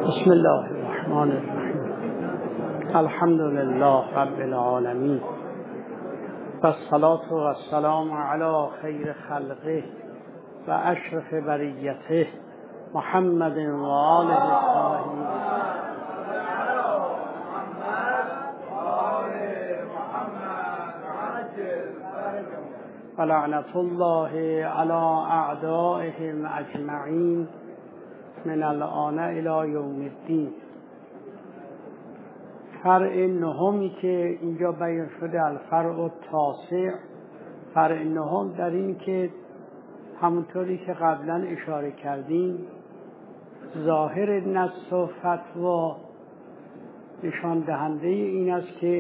بسم الله الرحمن الرحیم. الحمد لله رب العالمین و الصلاة و السلام علی خیر خلقه و اشرف بریته محمد و آله الطاهرین. و لعنت الله علی اعدائهم اجمعین من الآن الی یوم الدین. فرع نهمی که اینجا بیان شده، الفرع التاسع، فرع نهم در این که همونطوری که قبلا اشاره کردیم ظاهر نص و فتوا نشان دهنده این است که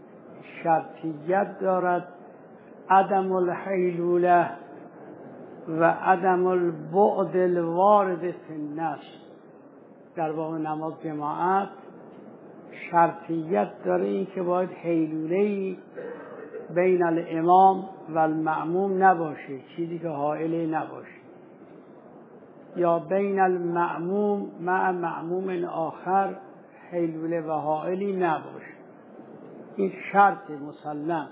شرطیت دارد عدم الحیلوله و عدم البعد الوارد فی النص. در واقع نماز جماعت شرطیت داره این که باید حیلوله‌ای بین الامام و المأموم نباشه، چیزی که حائل نباشه، یا بین المأموم مع مأموم آخر حیلوله و حائلی نباشه. این شرط مسلم.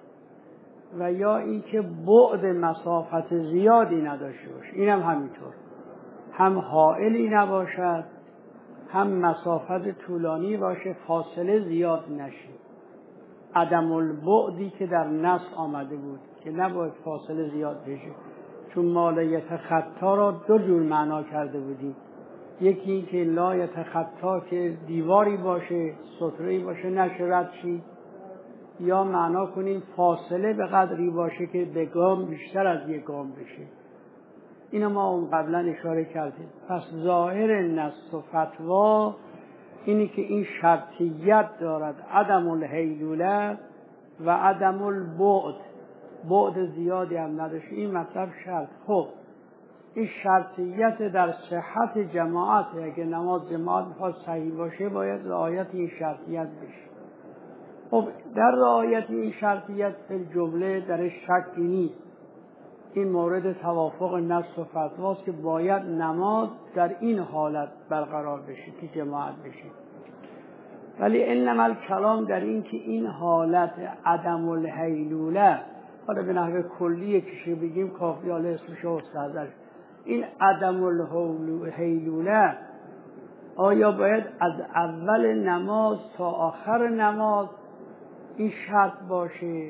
و یا اینکه بعد مسافت زیادی نداشته باشه، اینم همینطور، هم حائلی نباشد هم مسافت طولانی باشه، فاصله زیاد نشه. عدم البعدی که در نص آمده بود که نباید فاصله زیاد بشه، چون ما لیتخطا را دو جور معنا کرده بودیم. یکی این که لا یتخطا که دیواری باشه، ستره‌ای باشه نشه رد شی، یا معنا کنیم فاصله به قدری باشه که به گام بیشتر از یک گام بشه. اینو ما اون قبلا اشاره کردیم. پس ظاهر نص و فتوا اینی که این شرطیت دارد عدم الحیلوله و عدم البعد، بعد زیادی هم نداشته. این مطلب شرط. خب این شرطیت در صحت جماعت، اگه نماز جماعت میخواد صحیح باشه باید رعایت این شرطیت بشه. خب در رعایت این شرطیت فی جمله درش شکی نیست. این مورد توافق نص و فتواست که باید نماز در این حالت برقرار بشه که جماعت بشه. ولی انما الکلام در این که این حالت عدم الحیلوله، حالا به نحو کلیه که بگیم کافی، حالا اسمش استحضر، این عدم الحیلوله آیا باید از اول نماز تا آخر نماز این شرط باشه؟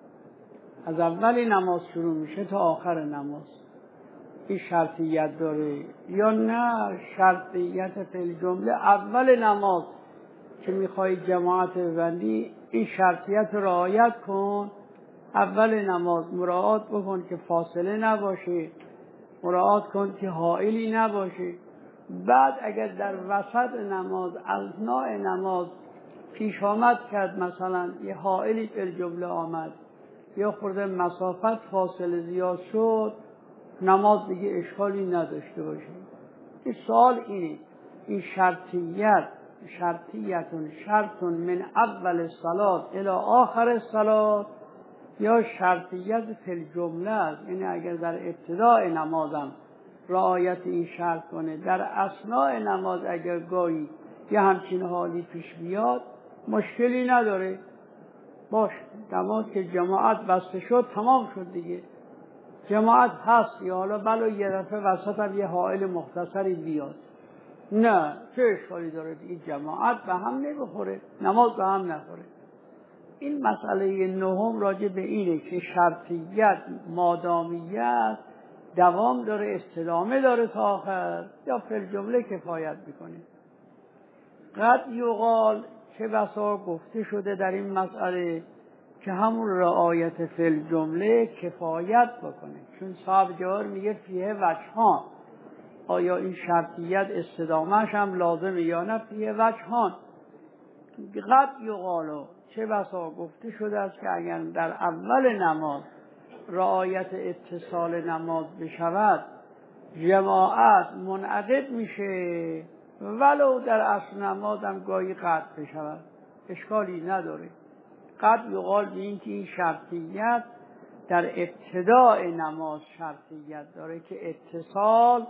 از اول نماز شروع میشه تا آخر نماز این شرطیت داره، یا نه شرطیت فی جمله اول نماز که میخوای جماعت ببندی این شرطیت رعایت کن، اول نماز مراعات بکن که فاصله نباشه، مراعات کن که حائلی نباشه. بعد اگر در وسط نماز اثناء نماز پیش آمد کرد، مثلا یه حائلی فی جمله آمد یا خورده مسافت فاصله زیاد شد، نماز دیگه اشکالی نداشته باشه. این سوال اینه، این شرط من اول صلات الی آخر صلات یا شرطیت فی جمله است؟ یعنی اگر در ابتدای نمازم رعایت این شرط کنه، در اثناء نماز اگر گاهی یه همچین حالی پیش بیاد مشکلی نداره، باش نماز که جماعت بسته شد تمام شد دیگه، جماعت هست، یا حالا بلا یه دفعه وسط هم یه حائل مختصری بیاد، نه چه اشکالی داره دیگه، جماعت به هم نمیخوره، نماز به هم نخوره. این مسئله نهم راجع به اینه که شرطیت مادامیت دوام داره، استدامه داره تا آخر، یا فی الجمله کفایت میکنه. قد یقال چه بسا گفته شده در این مسئله که همون رعایت فی الجمله کفایت بکنه، چون صاحب جوار میگه فیه وجهان، آیا این شرطیت استدامهش هم لازمه یا نه؟ فیه وجهان. قد یقالو چه بسا گفته شده است که اگر در اول نماز رعایت اتصال نماز بشود جماعت منعقد میشه، ولو در اصل نماز هم گاهی قطع بشود اشکالی نداره. قد یقال به این که این شرطیت در ابتداء نماز شرطیت داره که اتصال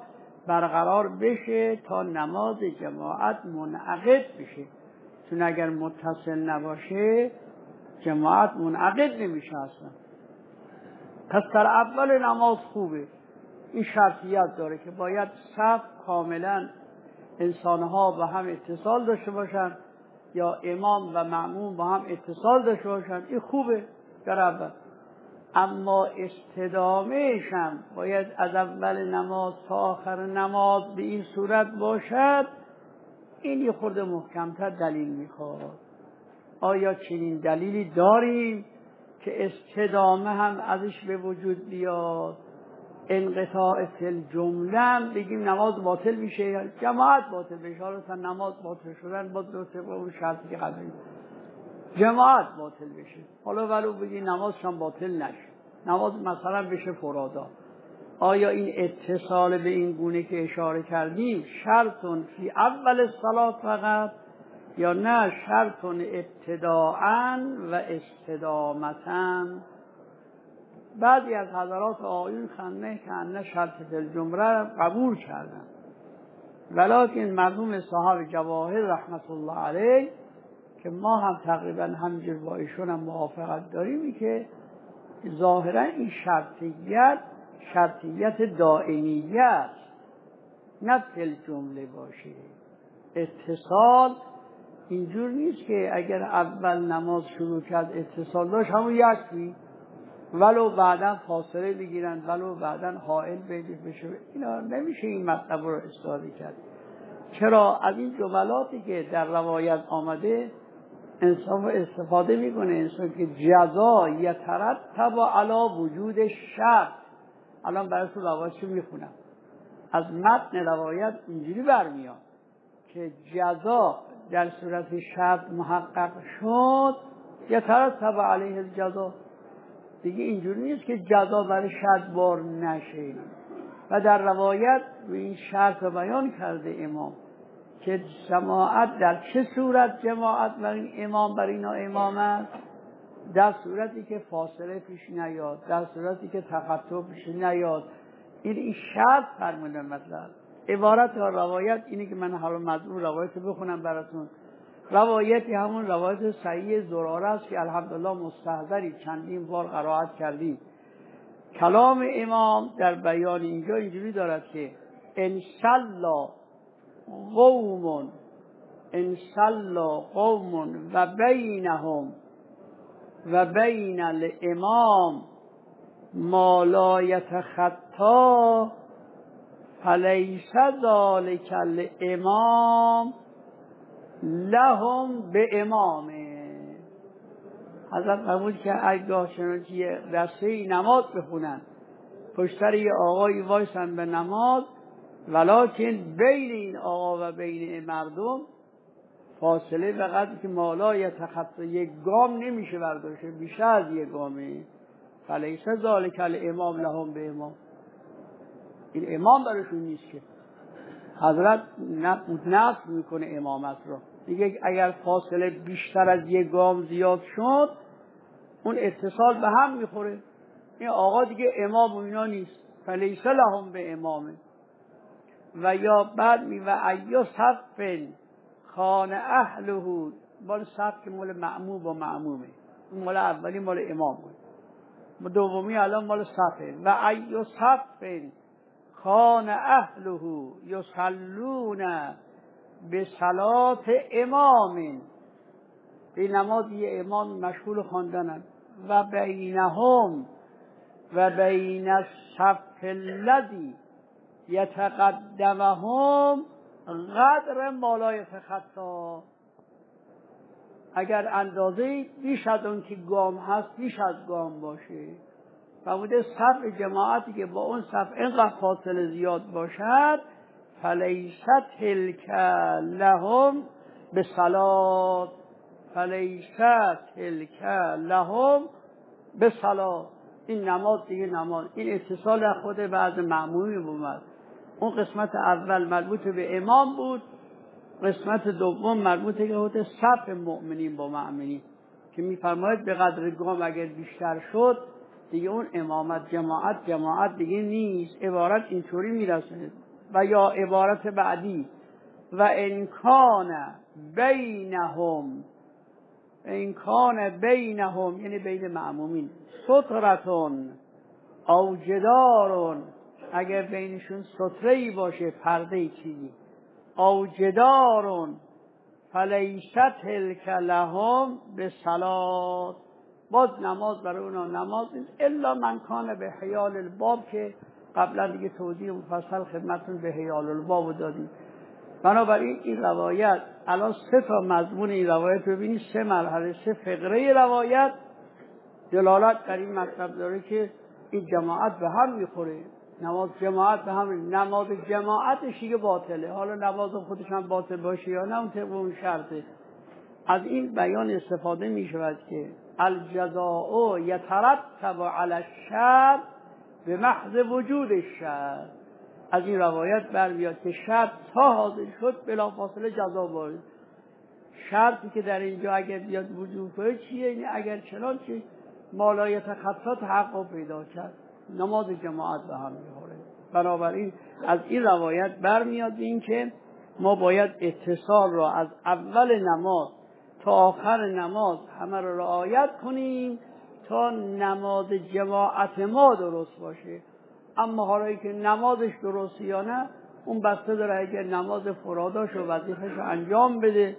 برقرار بشه تا نماز جماعت منعقد بشه، چون اگر متصل نباشه جماعت منعقد نمیشه اصلا. پس در اول نماز خوبه، این شرطیت داره که باید صف کاملا انسانها با هم اتصال داشته باشن یا امام و مأموم با هم اتصال داشته باشن، این خوبه در اول. اما استدامهش هم باید از اول نماز تا آخر نماز به این صورت باشد، این یه خورده محکمتر دلیل میخواد. آیا چنین دلیلی داریم که استدامه هم ازش به وجود بیاد؟ انقطاع فی جمله هم بگیم نماز باطل میشه یا جماعت باطل بشه؟ حالا تا نماز باطل شدن با دو طبق اون شرطی که قبلی جماعت باطل بشه، حالا ولو بگی نمازشان باطل نشه، نماز مثلا بشه فرادا. آیا این اتصال به این گونه که اشاره کردیم شرطون فی اول الصلاة فقط، یا نه شرطون ابتداءً و استدامتاً؟ بعضی از حضرات آیون خنه که انه شرط فی الجمله قبول کردن، ولکن مرحوم صاحب جواهر رحمت الله علیه که ما هم تقریبا همینجور با ایشون هم موافقت داریم که ظاهرا این شرطیت دائمیت نه فی الجمله باشه. اتصال اینجور نیست که اگر اول نماز شروع کرد اتصال داشت همون یکی، ولو بعدا فاصله بگیرن، ولو بعدا حائل بشه، اینا نمیشه این مطلب رو استفاده کرد. چرا؟ از این جملاتی که در روایت آمده انسان استفاده میکنه، انسان که جزا یترتب علی وجود شرط. الان براتون روایتشو میخونم، از متن روایت اینجوری برمیاد که جزا در صورت شرط محقق شد یترتب علیه الجزا. دیگه اینجوری نیست که جزا برای شرط بار نشه. و در روایت این شرط رو بیان کرده امام که جماعت در چه صورت جماعت برای امام برای اینا امام است؟ در صورتی که فاصله پیش نیاد، در صورتی که تقطع پیش نیاد. این شرط فرموده. مطلب عبارت و روایت اینه که من حالا مضمون روایت رو بخونم براتون. روایتی همون روایت صحیح زراره است که الحمدلله مستحضری چندین بار قرائت کردیم. کلام امام در بیان اینجا اینجوری دارد که انشالله قوم و بینهم و بین الامام ما لا یتخطا فلیس ذلک الامام لهم به امامه. حضرت فرمود که اگه چنانچه دسته نماز بخونن پشتر یه آقایی وایسن به نماز، ولکن بین این آقا و بین مردم فاصله به قدری که مالا یتخطا یک گام نمیشه برداشته، بیشتر از یک گامه. فلیس ذالک الامام لهم به امام، این امام براشون نیست که. حضرت نفی میکنه امامت رو، دیگه اگر فاصله بیشتر از یک گام زیاد شد اون اتصال به هم میخوره، این آقا دیگه امام و اینا نیست. فلیس لهم به امامه. و یا بعد و ایو صف خان اهله، مال صف که مال معموم و معمومه، مال اولی مال امام بود، دومی الان مال صفه. و ایو صف خان اهله یصلون به صلات امام، به نماز یه امام مشغول خواندنن. و بینهم و بین الصف الذی یتقدمهم قدر ما لا یتخطا، اگر اندازه بیش از اون که گام هست بیش از گام باشه. فرموده صف جماعتی که با اون صف اینقدر فاصله زیاد باشد فلیست تلک لهم به صلات، فلیست تلک لهم به صلات. این نماز دیگه نماز، این اتصال خود بعض معمومی بود. اون قسمت اول مربوط به امام بود، قسمت دوم مربوط به صف مؤمنین با مؤمنین که میفرماید به قدر گام اگر بیشتر شد دیگه اون امامت جماعت دیگه نیست. عبارت اینطوری میرسه و یا عبارت بعدی و انکان بینهم، یعنی بین مأمومین، سترتون او جدارون، اگر بینشون ستره‌ای باشه، پرده چیزی، او جدارون فلیست تلک لهم به صلات، باز نماز برای اونا نماز نیست الا من کان به حیال الباب، که قبلا دیگه توضیح مفصل خدمتون به حیال الباب دادیم. بنابراین این روایت الان 3 تا مضمون این روایت ببینید، 3 مرحله، 3 فقره روایت دلالت بر این مطلب داره که این جماعت به هم میخوره، نماز جماعت به هم، نماز جماعتش دیگه باطله، حالا نماز خودش هم باطل باشه یا نه اون طبق اون شرطه. از این بیان استفاده می شود که الجزاء یترتب علی الشرط به محض وجود الشرط. از این روایت برمیاد که شرط تا حاضر شد بلافاصله جزا وارد. شرطی که در اینجا اگر بیاد وجود کنه چیه؟ یعنی اگر چنانچه مالای تخطا تحقق پیدا کرد، نماز جماعت به هم میخوره. بنابراین از این روایت برمیاد این که ما باید اتصال را از اول نماز تا آخر نماز همه را رعایت کنیم تا نماز جماعت ما درست باشه. اما حالا که نمازش درست یا نه اون بسته داره، اگر نماز فراداش و وظیفه‌اش انجام بده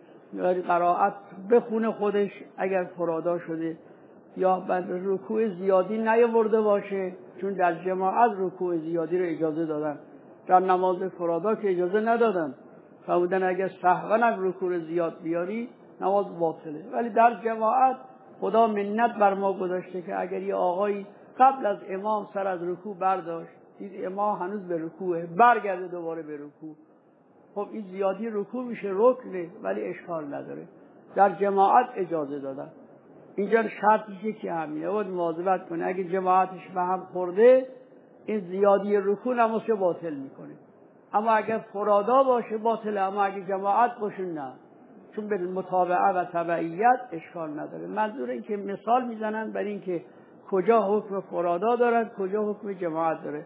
یا قرائت بخونه خودش اگر فرادا شده، یا بعد رکوع زیادی نیاورده باشه، چون در جماعت رکوع زیادی رو اجازه دادن، در نماز فرادا که اجازه ندادن، فرمودن اگر سهوا رکوع زیاد بیاری نماز باطله. ولی در جماعت خدا منت بر ما گذاشته که اگر یه آقایی قبل از امام سر از رکوع برداشت، دید امام هنوز به رکوعه، برگرده دوباره به رکوع، خب این زیادی رکوع میشه، رکنه، ولی اشکال نداره، در جماعت اجازه دادن. اینجا شرطیشه که همینه، باید مواظبت کنه، اگه جماعتش به هم خورده این زیادی رکوع نمازش باطل میکنه. اما اگر فرادا باشه باطله، اما اگه جماعت باشه نه، چون به متابعه و تبعیت اشکال نداره. منظور این که مثال میزنن برای این که کجا حکم فرادا دارد کجا حکم جماعت داره.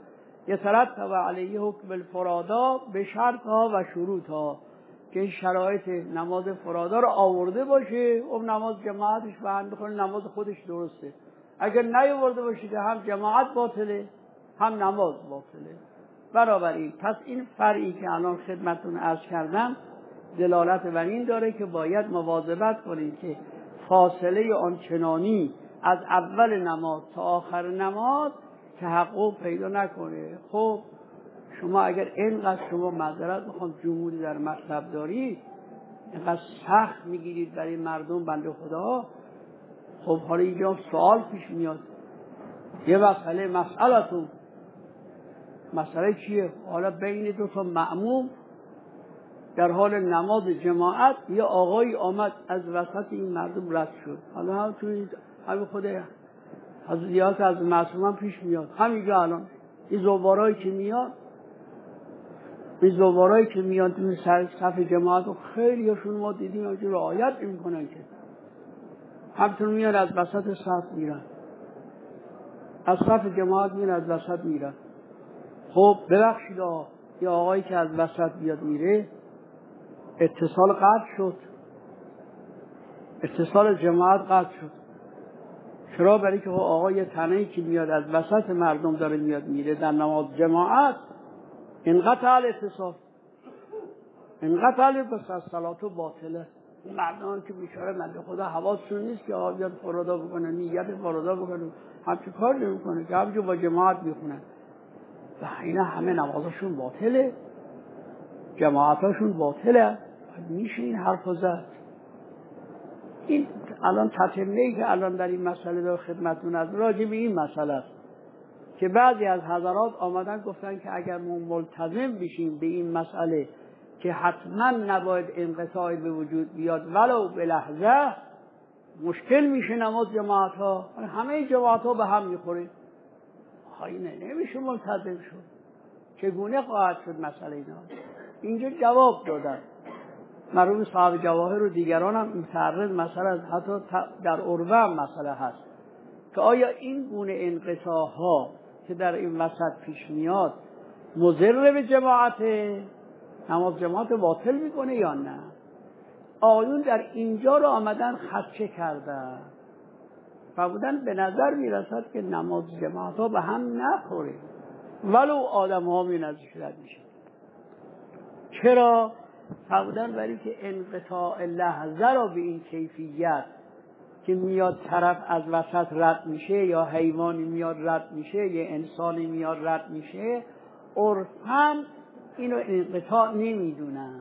یترتب علیه حکم الفرادا به شرطها و شروطها، که این شرایط نماز فرادا رو آورده باشه، اون نماز جماعتش به هم بخونه، نماز خودش درسته. اگر نیاورده باشه که هم جماعت باطله هم نماز باطله. بنابراین پس این فرعی که الان خدمتتون عرض کردم دلالت بر این داره که باید مواظبت کنید که فاصله آنچنانی از اول نماز تا آخر نماز تحقق پیدا نکنه. خب شما اگر اینقدر شما معذرت بخوام جمهوری در مطلب دارید، اینقدر سخت میگیرید برای مردم بنده خدا، خب حالا اینجا سوال پیش میاد، یه مسئله چیه؟ حالا بین 2 تا مأموم در حال نماز جماعت یه آقایی آمد از وسط این مردم رد شد. حالا هم توی همین خود حضریات از معصومان پیش میاد، همینجا الان این زوارایی که میاد توی صف جماعت و خیلی هاشون ما دیدیم همچون رعایت میکنن که همچون میاد از وسط صف میرن، از صف جماعت میرن از وسط میرن. خب ببخشید یه آقایی که از وسط بیاد میره اتصال قطع شد، اتصال جماعت قطع شد. چرا؟ برای که آقای تنهی که میاد از وسط مردم داره میاد میره در نماز جماعت، انقطع الاتصال، انقطع الاتصال، صلاتو باطله. مردم که بیچاره بنده خدا حواسشون نیست که آقا بیاد فرادا بکنه، نیت فرادا بکنه، همچه کار نمیکنه که همچه با جماعت میخونن و اینا همه نمازشون باطله، جماعتاشون باطله. میشه این حرف زد. این الان تتمه‌ای که الان در این مسئله در خدمتتون از راجع به این مسئله است که بعضی از حضرات آمدن گفتن که اگر ما ملتزم بشیم به این مسئله که حتما نباید انقطاعی به وجود بیاد ولو به لحظه، مشکل میشه نماز جماعت ها، همه جماعت ها به هم میخوره. اینه نمیشه ملتزم شد. چگونه خواهد شد مسئله اینا؟ اینجا جواب دادن مرحوم صاحب جواهر و دیگران هم متعرض مسئله از حتی در عروه هم مسئله هست که آیا این گونه انقطاع ها که در این وسط پیش میاد مضر به جماعت، نماز جماعت باطل میکنه یا نه؟ آیون در اینجا رو آمدن خدشه کردن و بودن به نظر میرسد که نماز جماعت ها به هم نخوره ولو آدم ها می نزدیک رد میشه. چرا؟ فرمودن برای که انقطاع لحظه را به این کیفیت که میاد طرف از وسط رد میشه یا حیوانی میاد رد میشه یا انسانی میاد رد میشه، عرفاً اینو انقطاع نمیدونن.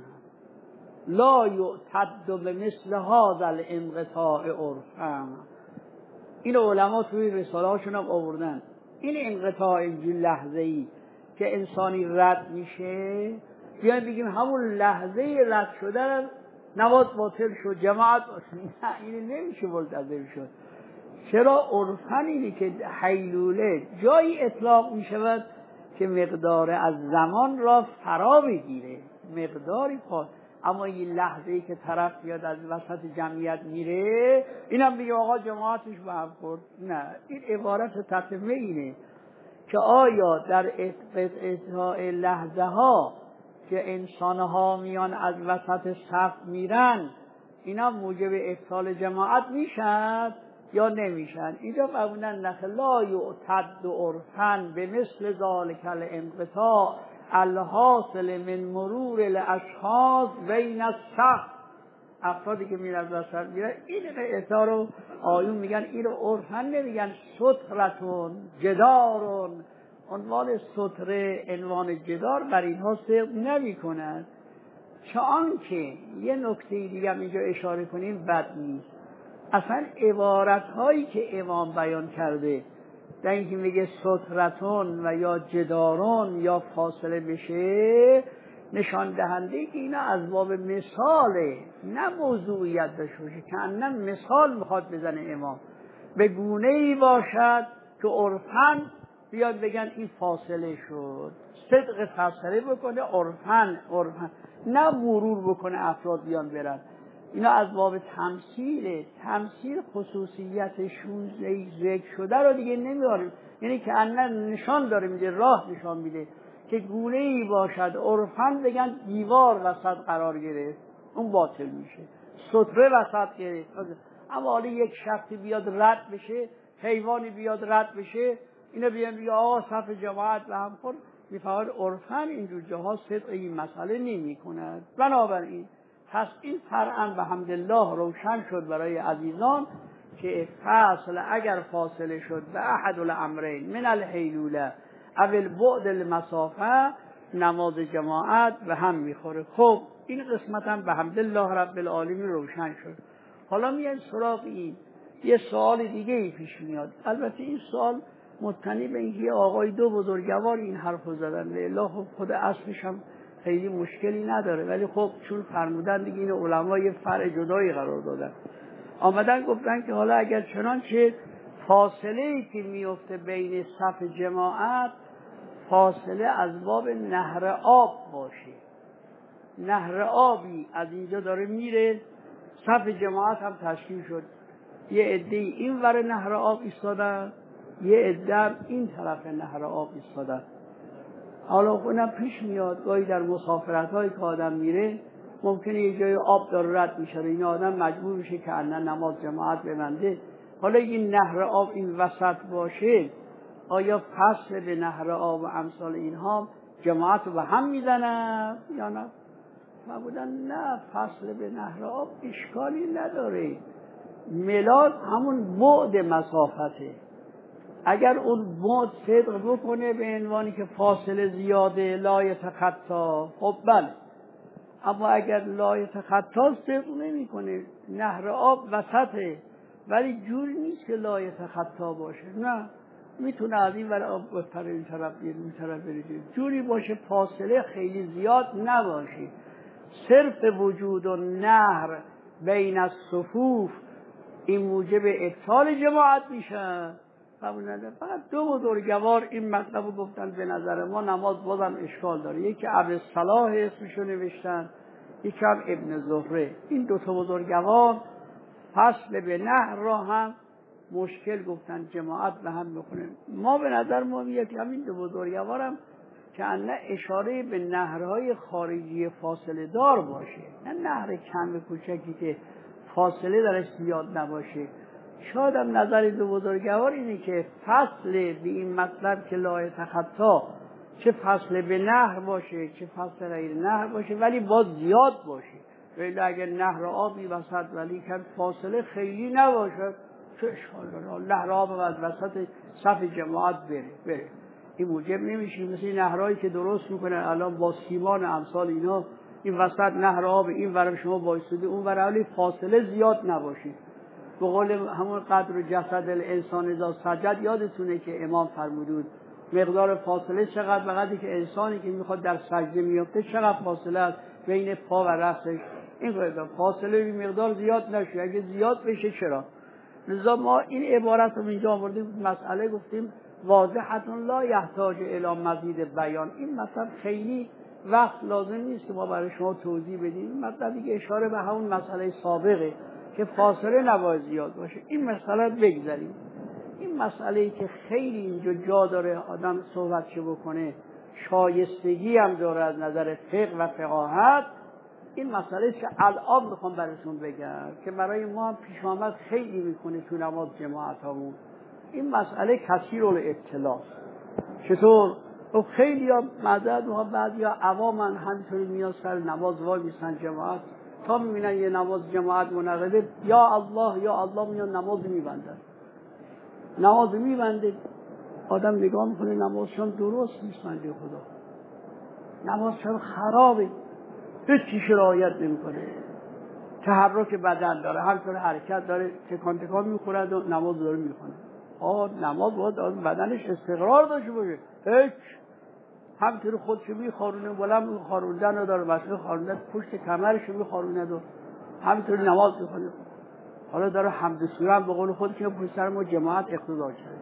لا یعتد به مثل هذا الانقطاع عرفاً. اینو علما توی رساله هاشون هم آوردن. این انقطاع این لحظه‌ای که انسانی رد میشه، بیایم بگیم همون لحظه رد شدن نماز باطل شد، جماعت نه، این نمیشه منتظر شد. چرا؟ عرفاً اینه که حیلوله جایی اطلاق میشود که مقدار از زمان را فرا بگیره، مقداری پاس. اما این لحظه‌ای که طرف بیاد از وسط جمعیت میره، اینم بگه آقا جماعتش به هم خورد، نه. این عبارت تتمه اینه که آیا در انقطاع لحظه ها که انسانها میان از وسط صف میرن، اینا موجب ابطال جماعت میشن یا نمیشن؟ اینجا فرمودن نه، لا یعتد عرفاً به مثل ذالک الانقطاع الحاصل من مرور الاشخاص بین الصف. افرادی که میرن از وسط میرن، این انقطاع رو آیون میگن، این رو عرفاً نمیگن سترتون جدارون. عنوان ستره، عنوان جدار بر اینها صدق نمی کنند. چون که یه نکته دیگه هم اینجا اشاره کنیم بد نیست. اصلا عبارت هایی که امام بیان کرده در اینکه میگه سترتون و یا جدارون یا فاصله بشه، نشان دهنده که اینا از باب مثاله، نه موضوعیت داشته باشه. که اصلا مثال میخواد بزنه امام، به گونه ای باشد که عرفاً بیاد بگن این فاصله شد، صدق فاصله بکنه عرفاً، نه مرور بکنه افراد بیان برن. اینا از باب تمثیل خصوصیتشون ذکر شده رو دیگه نمیاریم. یعنی که اصلا نشان داره میده، راه نشان میده که گونه ای باشد عرفاً بگن دیوار وسط قرار گرفت، اون باطل میشه. ستره وسط گرفت. اما حالا یک شخصی بیاد رد بشه، حیوانی بیاد رد بشه، اینا بیان بگه آقا صف جماعت به هم خورد، میفهمد عرفاً اینجور جاها صدق این مسئله نمی کند. بنابراین پس این فرعاً به حمدالله روشن شد برای عزیزان که فاصل اگر فاصله شد به احد الامرین من الحیلوله او البعد المسافه، نماز جماعت به هم میخوره. خب این قسمت هم به حمدالله رب العالمین روشن شد. حالا میایم سراغ این یه سوال دیگه ای پیش میاد. البته این سوال مبتنی به اینکه آقای دو بزرگوار این حرفو زدن، لیلا خود اصلش هم خیلی مشکلی نداره، ولی خب چون فرمودن دیگه این علما یه فرع جدایی قرار دادن، آمدن گفتن که حالا اگر چنانچه فاصله ای که میفته بین صف جماعت فاصله از باب نهر آب باشه، نهر آبی از اینجا داره میره، صف جماعت هم تشکیل شد، یه عده این ور نهر آب ایستادن، یه عده این طرف نهر آب ایستادن. حالا اونم پیش میاد گاهی در مسافرت‌هایی که آدم میره ممکنه یه جای آب داره رد میشه، این آدم مجبور میشه که الان نماز جماعت ببنده. حالا این نهر آب این وسط باشه، آیا فصل به نهر آب و امثال اینها جماعت رو به هم میزنن یا نه؟ بودن نه، فصل به نهر آب اشکالی نداره، ملاد همون بعد مسافته. اگر اون بعد صدق بکنه به عنوانی که فاصله زیاده لا یتخطا، خب بله. اما اگر لا یتخطا صدق نمی کنه، نهر آب وسطه ولی جوری نیست که لا یتخطا باشه، نه، میتونه از این ور آب بپره این طرف بیاد این طرف بره، جوری باشه فاصله خیلی زیاد نباشه. صرف وجود و نهر بین الصفوف این موجب ابطال جماعت میشن. فقط دو بزرگوار این مطلب رو گفتن به نظر ما نماز بازم اشکال داره. یکی ابوالصلاح اسمشو نوشتن، یکی هم ابن زهره. این دو تا بزرگوار فصل به نهر را هم مشکل گفتن، جماعت به هم بخونه. ما به نظر ما میاد که همین دو بزرگوار هم که نه اشاره به نهرهای خارجی فاصله دار باشه، نه نهر کم کوچکی که فاصله درش زیاد نباشه. شاید هم نظر دو بزرگوار اینه که فصل به این مطلب که لا یتخطا، چه فصل به نهر باشه چه فصل غیر نهر باشه، ولی باز زیاد باشه. ولی اگر نهر آبی وسط ولی که فاصله خیلی نباشه، چه اشکال داره نهر آب از وسط صف جماعت بره. این موجب نمیشه مثل نهرهایی که درست میکنن الان با سیمان امثال اینا، این وسط نهر آب، این ورم شما بایستده اون ورم، ولی فاصله زیاد نباشه. به قول همون قدر جسد الانسان اذا سجد، یادتونه که امام فرمود مقدار فاصله چقدر، وقتی که انسانی که میخواد در سجده میفته چقدر فاصله است بین پا و رأسش. این فاصله بی مقدار زیاد نشه، اگه زیاد بشه چرا؟ لذا ما این عبارت رو اینجا آوردیم، مسئله گفتیم واضحتون لا یحتاج الی مزید بیان. این مطلب خیلی وقت لازم نیست که ما برای شما توضیح بدیم. این مطلب دیگه اشاره به همون مسئله سابقه که فاصله نباید زیاد باشه. این مسئله بگذاریم. این مسئله‌ای که خیلی اینجا جا داره آدم صحبتش بکنه، شایستگی هم داره از نظر فقه و فقاهت، این مسئله که الان میخوام براتون بگم که برای ما هم پیش آمد خیلی میکنه تو نماز جماعت همون. این مسئله کثیر الاطلاع. چطور؟ خب خیلی ها مدد و بعضی ها عوامن همینطوری میاد سر نماز وای میسن جماعت، تا میبینن یه نماز جماعت منعقده یا الله میاد نماز میبندن. نماز میبنده، آدم نگاه میکنه نمازشان درست نیست، بنده خدا نمازشان خرابه، هیچی رعایت نمیکنه، تحرک بدن داره، همینطور حرکت داره، تکان میخورد و نماز داره میخونه. نماز باید بدنش استقرار داشته باشه، هیچ همینطور خودشو میخارونه، بلند میخاروندن رو داره، مسئله خاروندن پشت کمرشو میخارونه و همینطور نماز میخونه. حالا داره حمد سوره به قول خودش که پشت سر ما جماعت اقتدا کرده.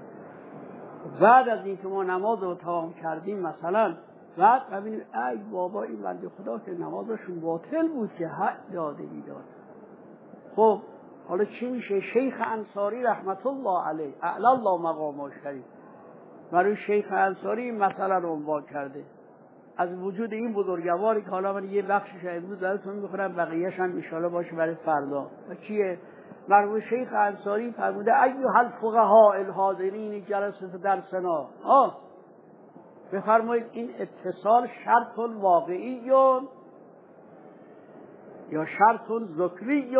بعد از اینکه ما نماز رو تمام کردیم مثلا، بعد ببینیم ای بابا این بنده خدا که نمازشون باطل بود که حد داده میداد. خب حالا چی میشه؟ شیخ انصاری رحمت الله علیه اعلی الله مقامه شریف برای شیخ انصاری مسئله رو عنوان کرده. از وجود این بزرگواری که حالا من یه بخشش امروز براتون میخونم، بقیه‌اش هم ان شاءالله باشه برای فردا. چیه؟ مرحوم شیخ انصاری فرموده ایها الفقهاء الحاضرین جلسه در سنا، بفرمایید این اتصال شرط واقعی یا شرط ذکری؟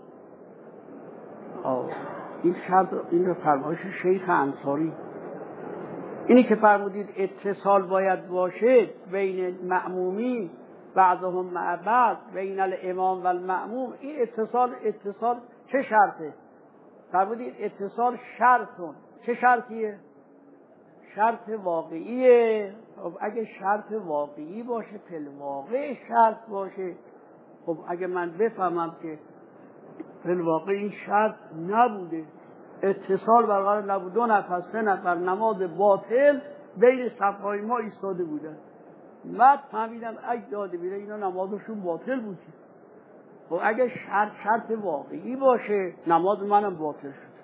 این شرط، این فرمایش شیخ انصاری، اینی که فرمودید اتصال باید باشه بین مأمومین بعضهم مع بعض، بین الامام و المأموم. این اتصال چه شرطه؟ فرمودید اتصال شرطون. چه شرطیه؟ شرط واقعیه. خب اگه شرط واقعی باشه، فی‌الواقع شرط باشه، خب اگه من بفهمم که فی‌الواقع این شرط نبوده، اتصال برقرار نبود، 2 نفر 3 نفر نماز باطل بین صفهای ما ایستاده بودن، بعد فهمیدم اگه داده بیره اینا نمازشون باطل بود. خب اگه شرط واقعی باشه، نماز منم باطل شد.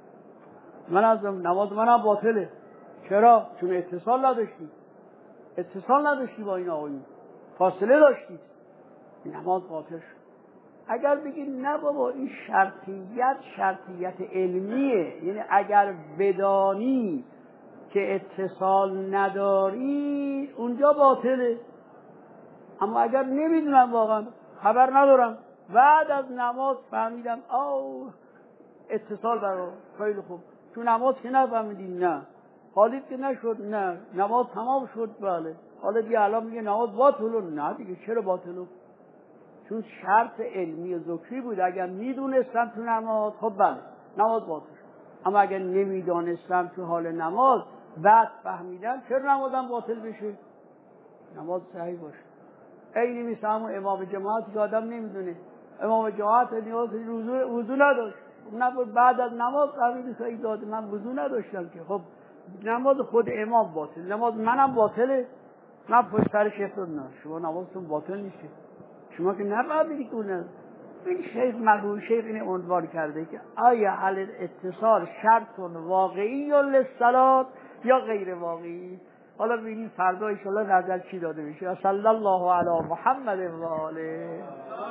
نماز منم باطله. چرا؟ چون اتصال نداشتی با این آقایون، فاصله داشتید، نماز باطل شد. اگر بگید نه بابا این شرطیت علمیه، یعنی اگر بدانی که اتصال نداری اونجا باطله، اما اگر نمیدونم واقعا خبر ندارم بعد از نماز فهمیدم اتصال برای خیلی خوب، تو نماز که نفهمیدین، نه حالیت که نشد، نه نماز تمام شد، بله حالا دیگه الان میگه نماز باطله، نه دیگه چرا باطله؟ چون شرط علمی و ذکری بود. اگر میدونستم تو نماز، خب بله نماز باطل شد، اما اگر نمیدانستم تو حال نماز بعد فهمیدم، چرا نمازم باطل بشه؟ نماز صحیح باشه. اینی مثل همون امام جماعت که آدم نمیدونه، امام جماعت نیاز وضو نداشت، نبود بعد از نماز فهمید صحیح داده من وضو نداشتم که، خب نماز خود امام باطل، نماز منم باطله، من پشت سرش افتادم. شما نمازتون باطل نیست، شما که نفهمیدی که اونه. این شیخ مرحوم شیخ این عنوان کرده که آیا اتصال شرط واقعی یا للصلات یا غیر واقعی؟ حالا ببینیم فردا ان شاءالله نظر چی داده میشه. صلی الله علی محمد و آله.